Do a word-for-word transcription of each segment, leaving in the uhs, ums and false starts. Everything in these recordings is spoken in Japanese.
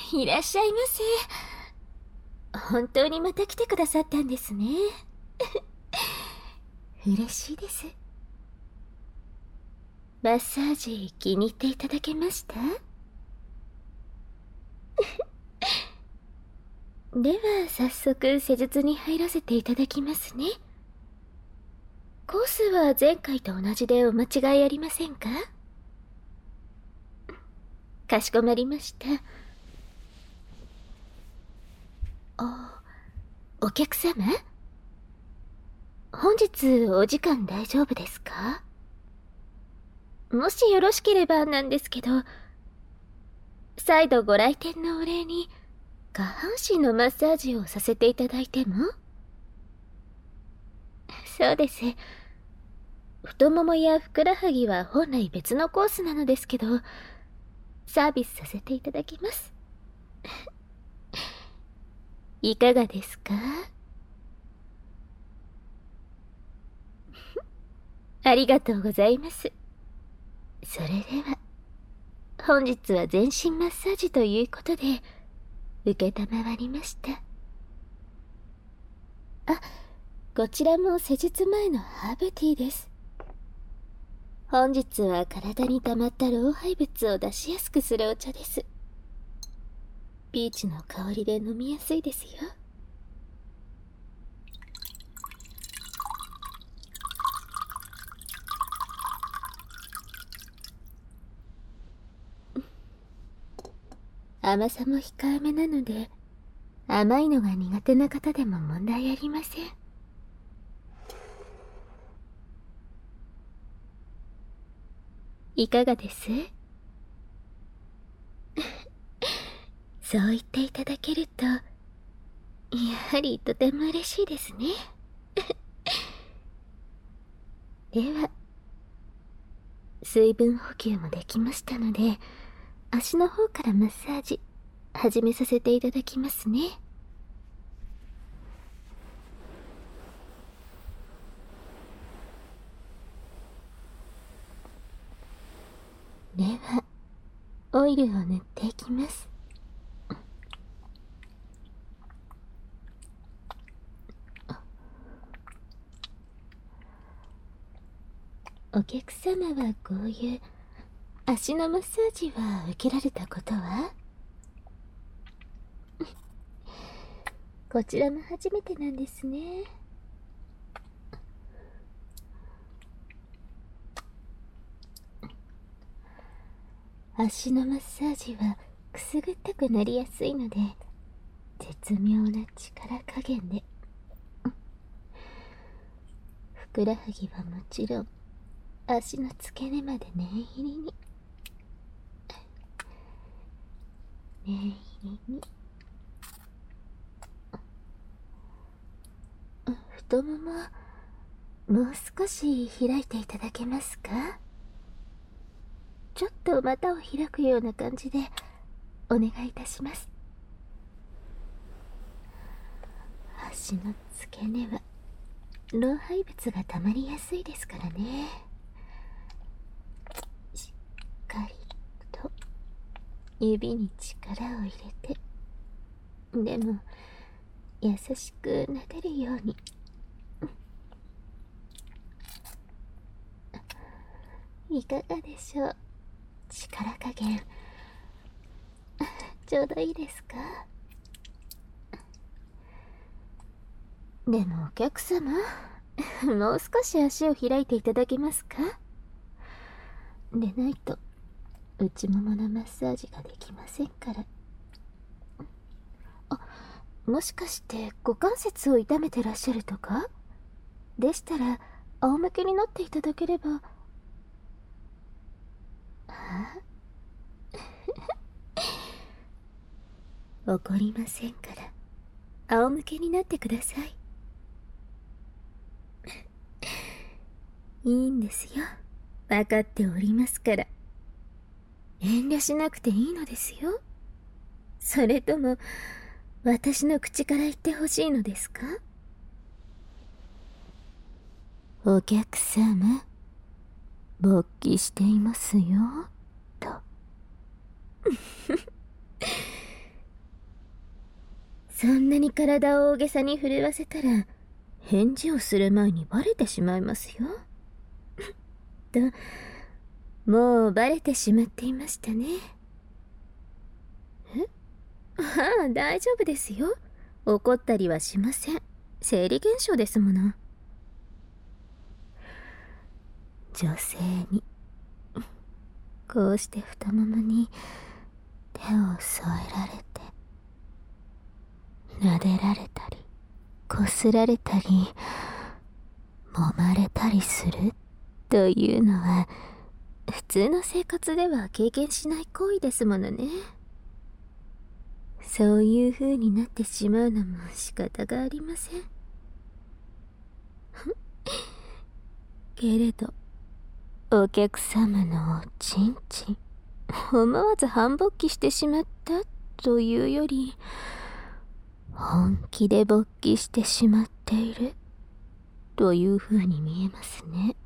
いらっしゃいませ。本当にまた来てくださったんですね。嬉しいです。マッサージ気に入っていただけました？では早速施術に入らせていただきますね。コースは前回と同じでお間違いありませんか？かしこまりました。あ、お客様？本日お時間大丈夫ですか？もしよろしければなんですけど、再度ご来店のお礼に下半身のマッサージをさせていただいても？そうです。太ももやふくらはぎは本来別のコースなのですけど、サービスさせていただきます。いかがですか？ありがとうございます。それでは、本日は全身マッサージということで、承りました。あ、こちらも施術前のハーブティーです。本日は体に溜まった老廃物を出しやすくするお茶です。ピーチの香りで飲みやすいですよ。甘さも控えめなので、甘いのが苦手な方でも問題ありません。いかがです？そう言っていただけると、やはりとても嬉しいですね。では、水分補給もできましたので、足の方からマッサージ始めさせていただきますね。では、オイルを塗っていきます。お客様はこういう足のマッサージは受けられたことは？こちらも初めてなんですね。足のマッサージはくすぐったくなりやすいので、絶妙な力加減で。ふくらはぎはもちろん、足の付け根まで念入りに。念入りに。太もも、もう少し開いていただけますか？ちょっと股を開くような感じでお願いいたします。足の付け根は老廃物がたまりやすいですからね。しっかりと指に力を入れて、でも優しく撫でるように。いかがでしょう？力加減ちょうどいいですか？でもお客様、もう少し足を開いていただけますか？でないと内もものマッサージができませんから。あ、もしかして股関節を痛めてらっしゃるとか？でしたら仰向けになっていただければ。はあ怒りませんから仰向けになってください。いいんですよ、分かっておりますから。遠慮しなくていいのですよ。それとも私の口から言ってほしいのですか？お客様、勃起していますよと。 なに体を大げさに震わせたら、返事をする前にバレてしまいますよ。と、もうバレてしまっていましたね。え？ああ、大丈夫ですよ。怒ったりはしません。生理現象ですもの。女性に、こうして太ももに手を添えられて、撫でられたり、こすられたり、揉まれたりするというのは、普通の生活では経験しない行為ですものね。そういう風になってしまうのも仕方がありません。けれど、お客様のおちんちん、思わず反勃起してしまったというより、本気で勃起してしまっているという風に見えますね。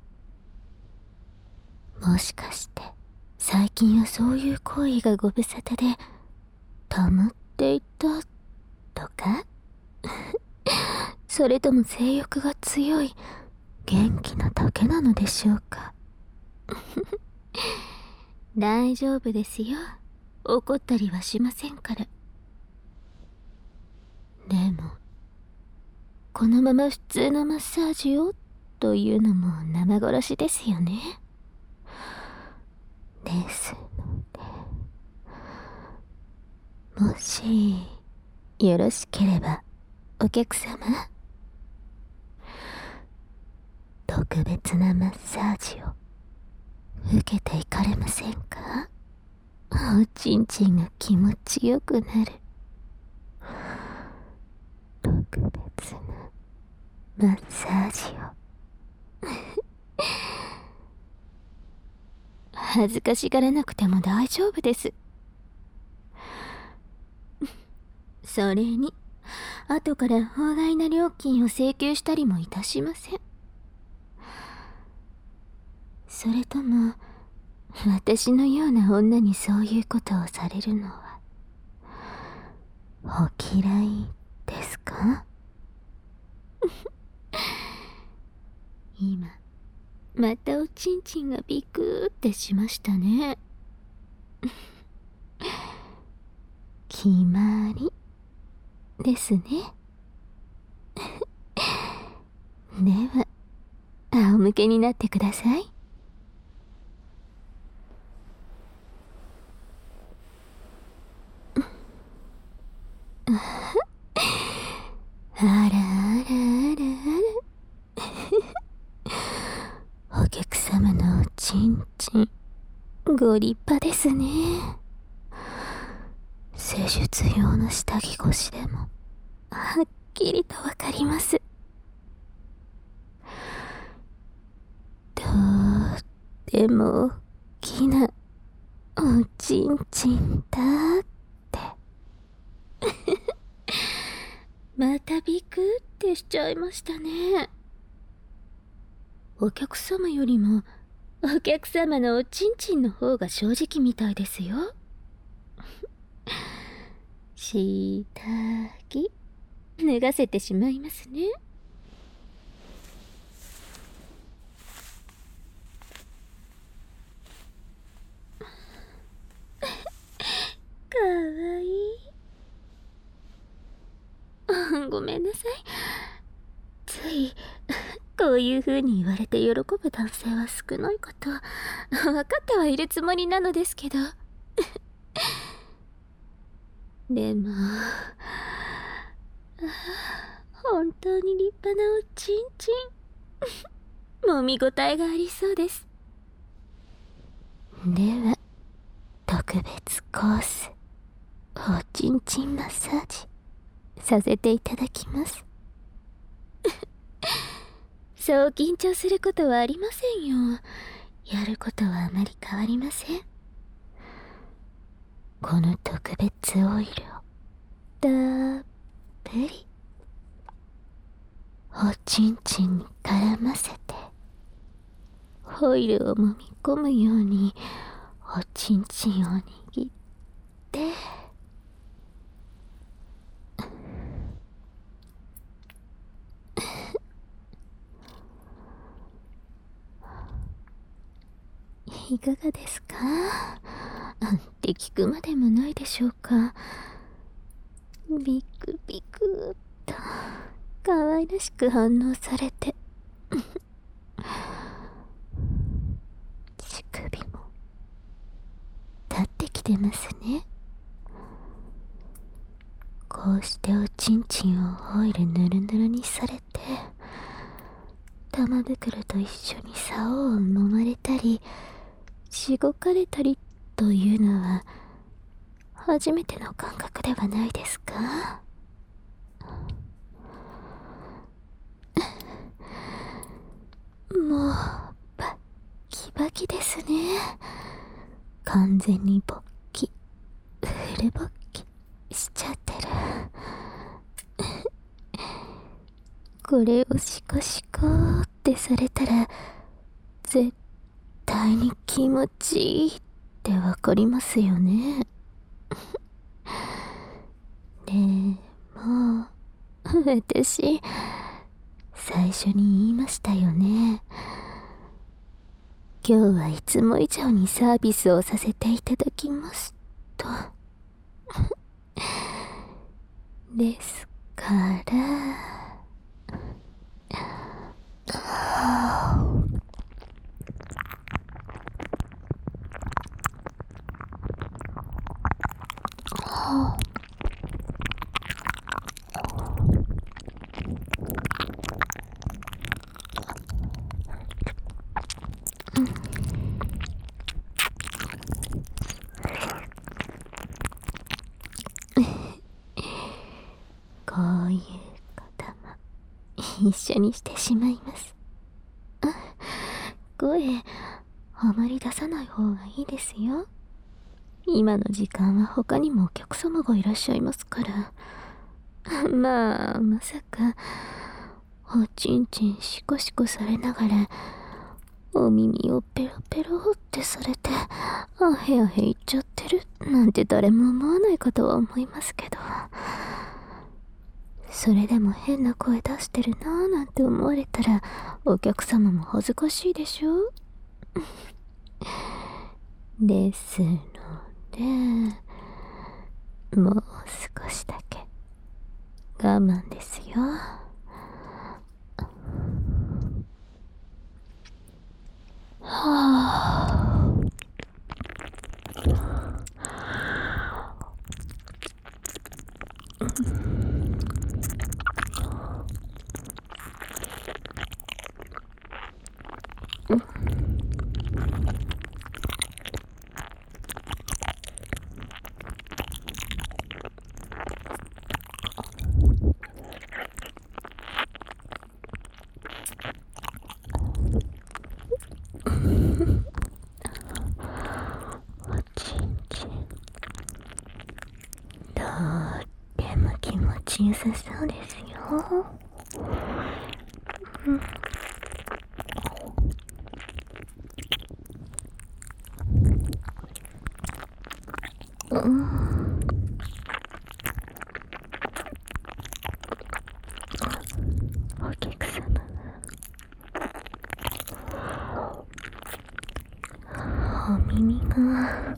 もしかして最近はそういう行為がご無沙汰でたまっていたとかそれとも性欲が強い元気なだけなのでしょうか。大丈夫ですよ。怒ったりはしませんから。でもこのまま普通のマッサージをというのも生殺しですよね。ですので、もしよろしければお客様、特別なマッサージを受けていかれませんか？おちんちんが気持ちよくなる特別なマッサージを。恥ずかしがらなくても大丈夫です。それに後から法外な料金を請求したりもいたしません。それとも私のような女にそういうことをされるのはお嫌いですか？今またおちんちんがビクーってしましたね。決まりですね。では仰向けになってください。あらあらあらあら。お客様のおちんちんご立派ですね。施術用の下着越しでもはっきりとわかります。とっても大きなおちんちんだってまたビクってしちゃいましたね。お客様よりもお客様のおちんちんの方が正直みたいですよ。下着脱がせてしまいますね。かわいい。ごめんなさい。ついこういう風に言われて喜ぶ男性は少ないかと分かってはいるつもりなのですけどでも本当に立派なおちんちんもみごたえがありそうです。では特別コースおちんちんマッサージさせていただきます。そう緊張することはありませんよ。やることはあまり変わりません。この特別オイルをたっぷりおちんちんに絡ませてオイルを揉み込むようにおちんちんを握っていかがですかって聞くまでもないでしょうか。ビクビクっと可愛らしく反応されて乳首も立ってきてますね。こうしておちんちんをオイルぬるぬるにされて、玉袋と一緒に竿を揉まれたりしごかれたりというのは初めての感覚ではないですか？もうバッキバキですね。完全に勃起フル勃起しちゃってる。これをシコシコってされたら絶対に気持ちいいってわかりますよね。でも私最初に言いましたよね。今日はいつも以上にサービスをさせていただきますと。ですからこういうことも一緒にしてしまいます。声あまり出さない方がいいですよ。今の時間は他にもお客様がいらっしゃいますから。まあまさかおちんちんシコシコされながらお耳をペロペロってされてあへあへ言っちゃってるなんて誰も思わないかとは思いますけど、それでも変な声出してるなぁなんて思われたらお客様も恥ずかしいでしょ。ですのでもう少しだけ我慢ですよ。はあおちんちんとっても気持ちよさそうですよ。うんうん、お客様お耳が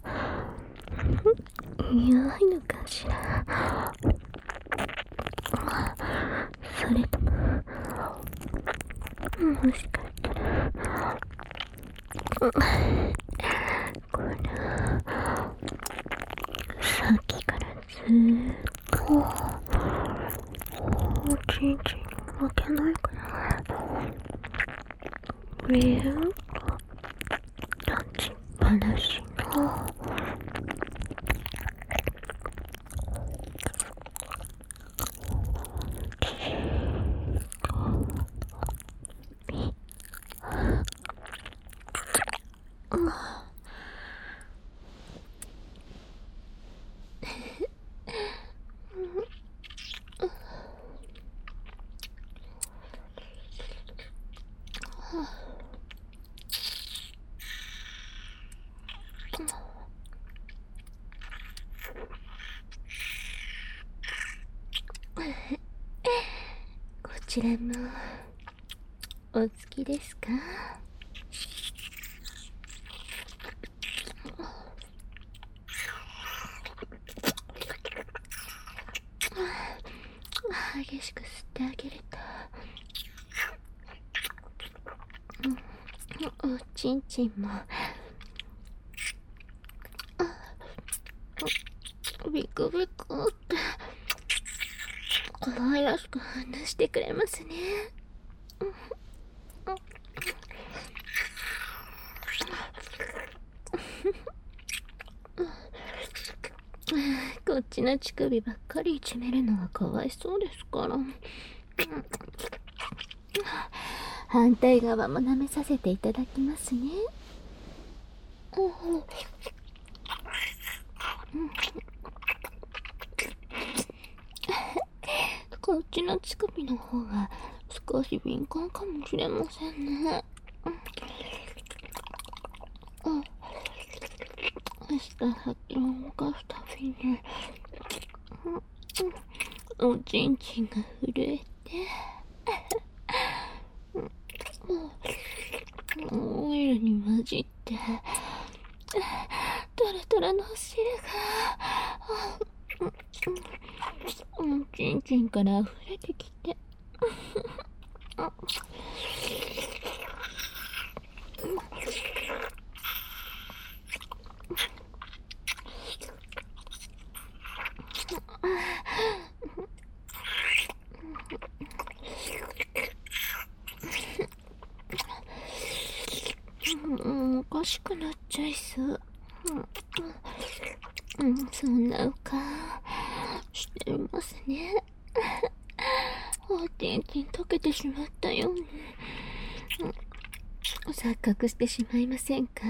弱いのかしら。それとももしかしたらこのさっきからずーっとおちんちん負けないからウィール立ちっぱなしのこちらもお好きですか？ 激しく吸ってあげると、うん、おちんちんもビクビクって可愛らしく反応してくれますね。こっちの乳首ばっかりいじめるのはかわいそうですから。反対側も舐めさせていただきますね。こっちの乳首の方が少し敏感かもしれませんね。下先を動かすたびにおちんちんが震えてオイルに混じってトロトロのお汁がおちんちんから溢れてきておかしくなっちゃいそう。うん、うん、そんな浮かしていますね。おちんちん溶けてしまったように、うん、錯覚してしまいませんか？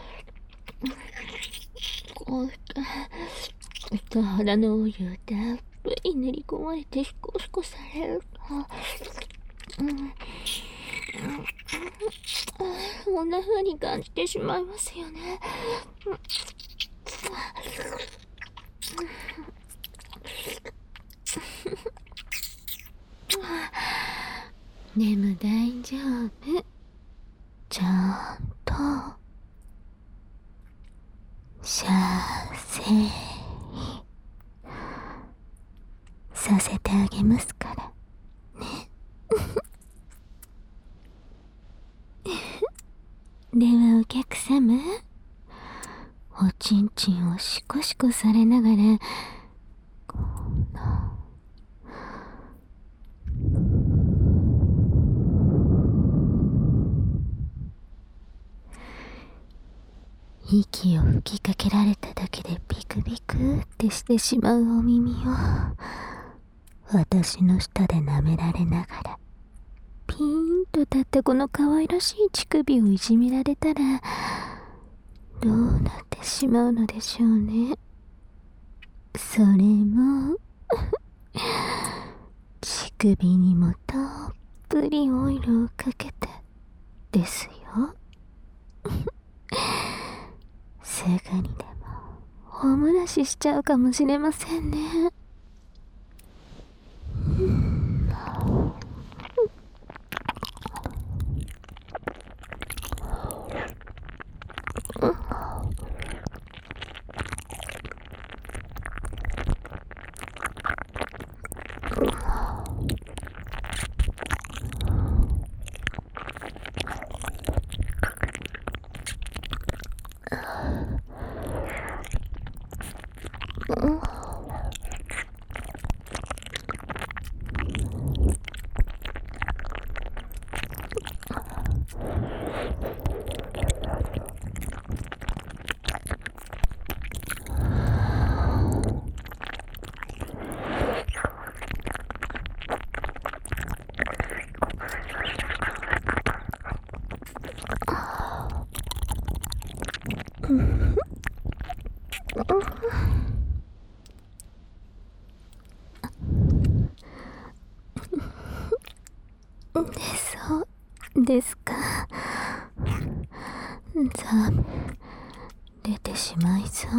こうした腹のお湯をたっぷり練り込まれてシコシコされると、うん、こんな風に感じてしまいますよね。でも大丈夫。ちゃんと射精させてあげますからね。ではお客様、おちんちんをシコシコされながらこんな息を吹きかけられただけでビクビクってしてしまうお耳を私の舌で舐められながらピーンと立ったこの可愛らしい乳首をいじめられたらどうなってしまうのでしょうね。それも乳首にもたっぷりオイルをかけてですよ。すぐにでもおむらししちゃうかもしれませんね。そうですか。ザブ出てしまいそう。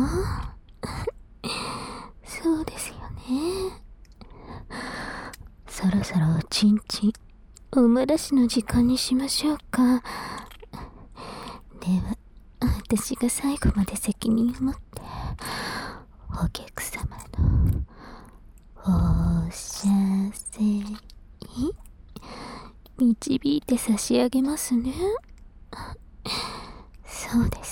そうですよね。そろそろおちんちんおむらしの時間にしましょうか。では私が最後まで責任を持ってお客様のお射精導いて差し上げますね。そうです。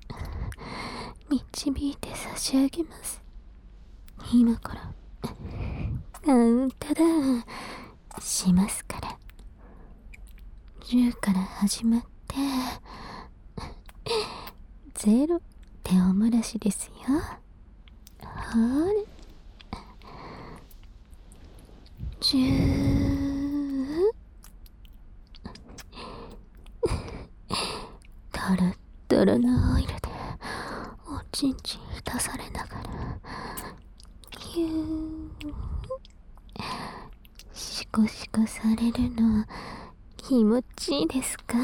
導いて差し上げます。今からカウントダウンしますから。じゅうから始まってゼロってお漏らしですよ。ほれ、じゅう、トロットロのオイルでおちんちん浸されながらキュー、シコシコされるの気持ちいいですか？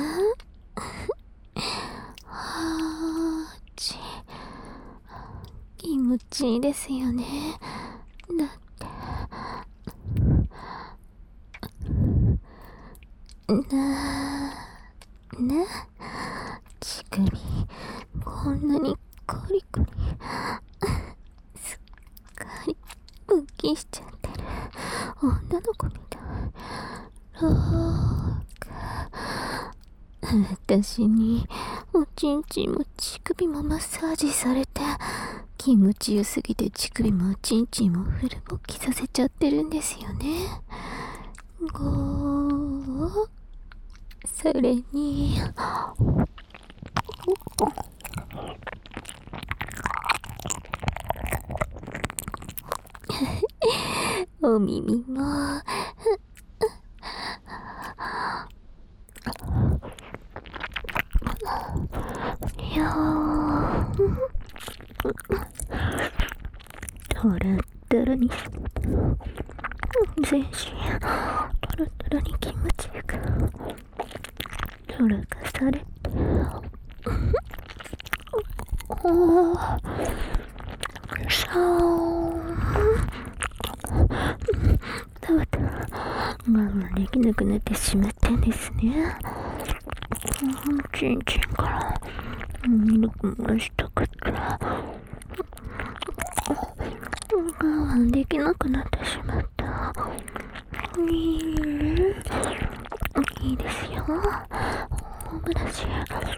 はーち、気持ちいいですよね。だってなーな、乳首こんなにコリコリすっかり浮きしちゃってる女の子みたい。ローカ私におちんちんも乳首もマッサージされて気持ちよすぎて乳首もおちんちんもフル勃起させちゃってるんですよね。ごー、それにお耳もよートロットロに全身トロトロに気持ちよくトロかされておーそうとうとう我慢できなくなってしまったんですね。ちんちんからミルクもしたくて我慢できなくなってしまった。いいいいですよ。ブラシ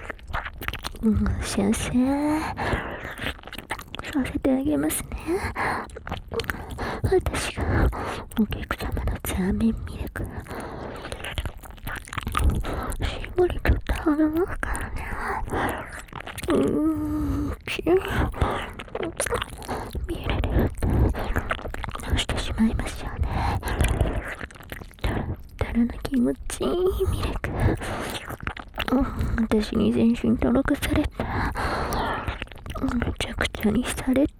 先生させてあげますね。私がお客様のザーメンミルク絞り取ってあげますからね。うーん、ち見れるどうしてしまいましょうね。トロトロの気持ちいいミルク、うん、私に全身トロくされた。めちゃくちゃにされて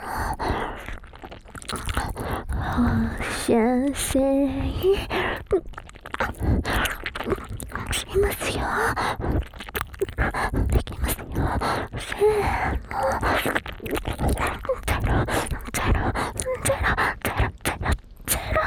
放射線しますよ。できますよ。せーのゼロゼロゼロゼロゼロゼロゼロ。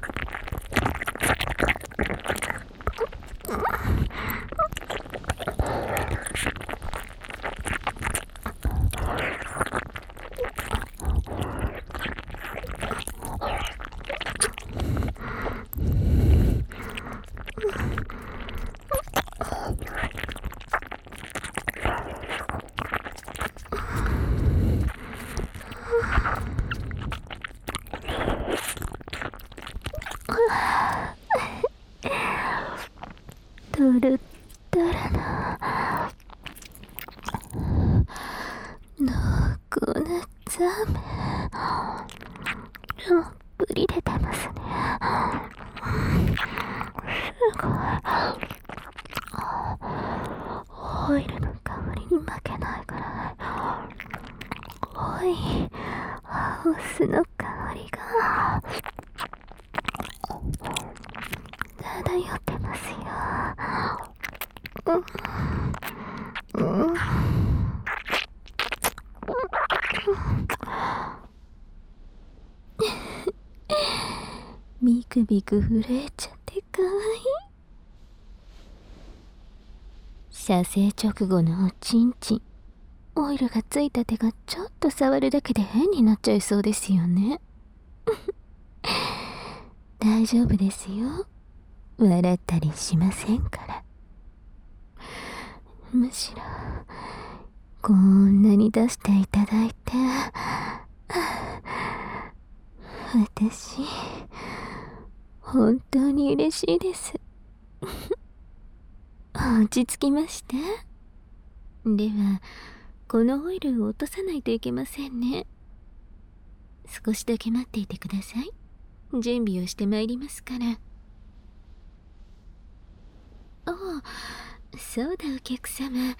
トゥルットラな濃厚なザーメンたっぷり出てますね。すごいオイルの香りに負けないくらい濃いハウスの香りが漂ってますよ。うんうん、ビクビク震えちゃってかわいい。射精直後のおちんちん、オイルがついた手がちょっと触るだけで変になっちゃいそうですよね。大丈夫ですよ。 笑ったりしませんから。むしろこんなに出していただいて、私本当に嬉しいです。落ち着きました？ではこのオイルを落とさないといけませんね。少しだけ待っていてください。準備をしてまいりますから。ああ、そうだお客様。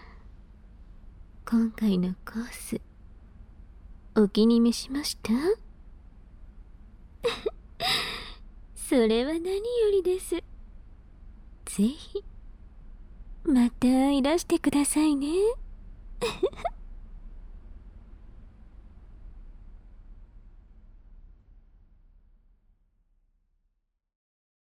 今回のコースお気に召しました？それは何よりです。ぜひまたいらしてくださいね。